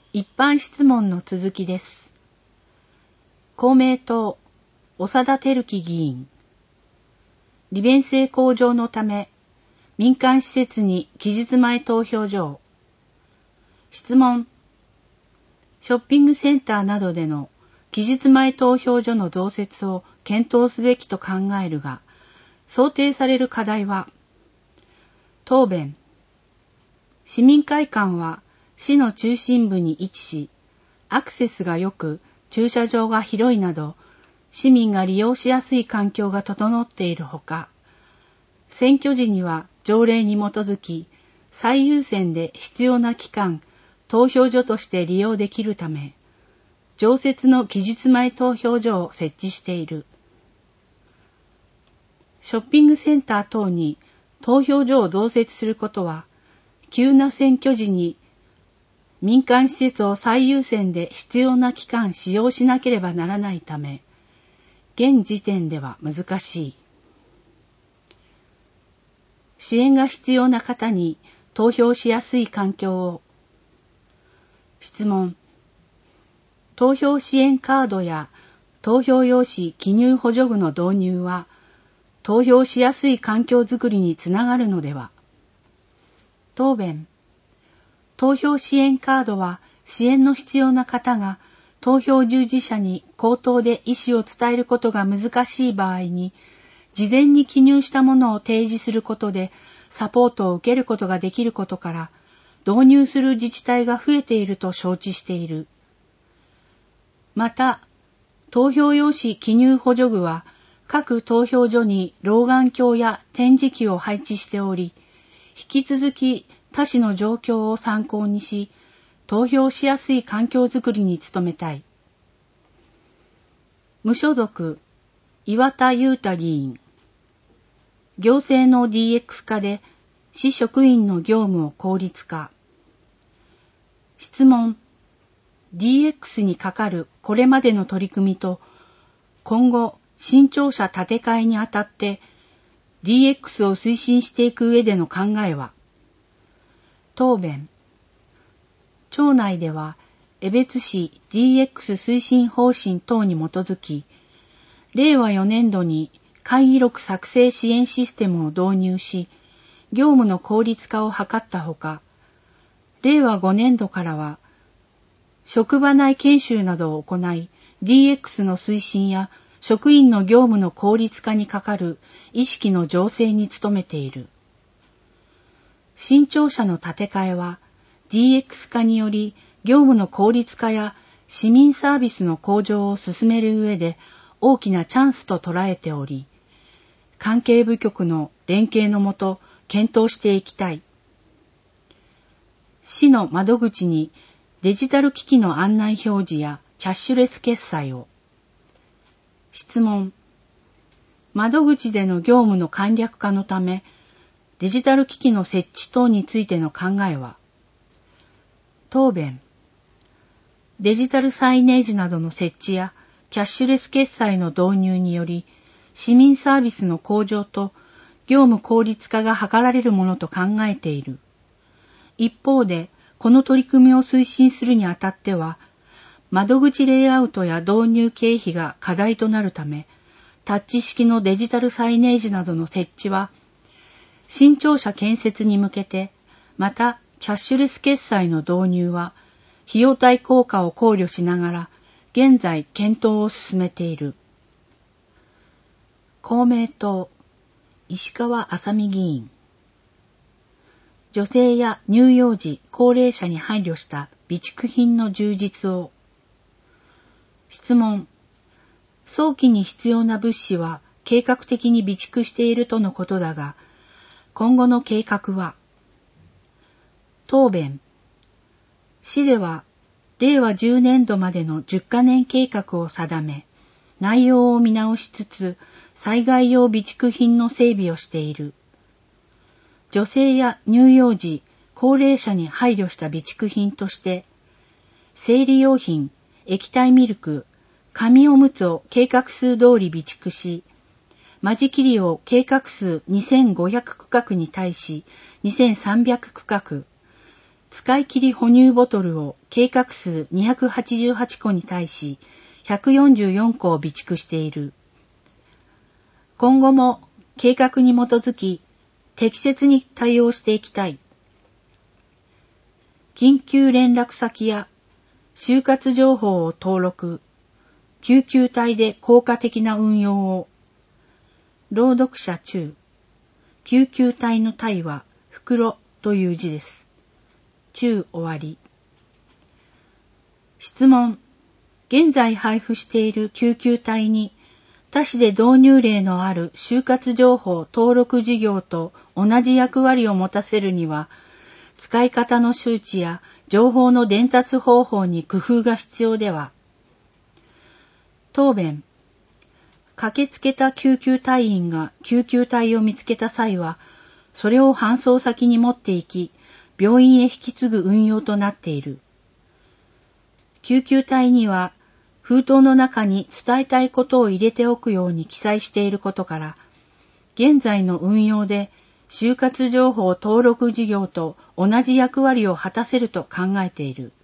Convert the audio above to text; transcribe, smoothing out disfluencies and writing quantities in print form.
一般質問の続きです。公明党、長田照樹議員。利便性向上のため、民間施設に期日前投票所を。質問。ショッピングセンターなどでの期日前投票所の増設を検討すべきと考えるが、想定される課題は、答弁。市民会館は市の中心部に位置し、アクセスが良く、駐車場が広いなど、市民が利用しやすい環境が整っているほか、選挙時には条例に基づき、最優先で必要な期間、投票所として利用できるため、常設の期日前投票所を設置している。ショッピングセンター等に投票所を増設することは、急な選挙時に民間施設を最優先で必要な期間使用しなければならないため、現時点では難しい。支援が必要な方に投票しやすい環境を。質問。投票支援カードや投票用紙記入補助具の導入は、投票しやすい環境づくりにつながるのでは。答弁。投票支援カードは支援の必要な方が投票従事者に口頭で意思を伝えることが難しい場合に、事前に記入したものを提示することでサポートを受けることができることから、導入する自治体が増えていると承知している。また、投票用紙記入補助具は各投票所に老眼鏡や点字機を配置しており、引き続き他市の状況を参考にし、投票しやすい環境づくりに努めたい。無所属、岩田裕太議員。行政の DX 化で市職員の業務を効率化。質問。DX にかかるこれまでの取り組みと、今後新庁舎建て替えにあたって DX を推進していく上での考えは。答弁。庁内では江別市 DX 推進方針等に基づき、令和4年度に会議録作成支援システムを導入し、業務の効率化を図ったほか、令和5年度からは、職場内研修などを行い、DX の推進や職員の業務の効率化にかかる意識の醸成に努めている。新庁舎の建て替えは、DX 化により業務の効率化や市民サービスの向上を進める上で大きなチャンスと捉えており、関係部局の連携のもと検討していきたい。市の窓口にデジタル機器の案内表示やキャッシュレス決済を。質問。窓口での業務の簡略化のため、デジタル機器の設置等についての考えは。答弁。デジタルサイネージなどの設置やキャッシュレス決済の導入により、市民サービスの向上と業務効率化が図られるものと考えている。一方で、この取り組みを推進するにあたっては、窓口レイアウトや導入経費が課題となるため、タッチ式のデジタルサイネージなどの設置は、新庁舎建設に向けて、またキャッシュレス決済の導入は、費用対効果を考慮しながら、現在検討を進めている。公明党、石川あさみ議員。女性や乳幼児、高齢者に配慮した備蓄品の充実を。質問。早期に必要な物資は計画的に備蓄しているとのことだが、今後の計画は。答弁。市では、令和10年度までの10カ年計画を定め、内容を見直しつつ、災害用備蓄品の整備をしている。女性や乳幼児、高齢者に配慮した備蓄品として、生理用品、液体ミルク、紙おむつを計画数通り備蓄し、間仕切りを計画数2500区画に対し2300区画、 使い切り哺乳ボトルを計画数288個に対し144個を備蓄している。今後も計画に基づき適切に対応していきたい。緊急連絡先や就活情報を登録、救急隊で効果的な運用を。朗読者中、救急隊の隊は袋という字です。中終わり。質問。現在配布している救急隊に他市で導入例のある就活情報登録事業と同じ役割を持たせるには、使い方の周知や情報の伝達方法に工夫が必要では。答弁。駆けつけた救急隊員が救急隊を見つけた際は、それを搬送先に持って行き、病院へ引き継ぐ運用となっている。救急隊には、封筒の中に伝えたいことを入れておくように記載していることから、現在の運用で就活情報登録事業と同じ役割を果たせると考えている。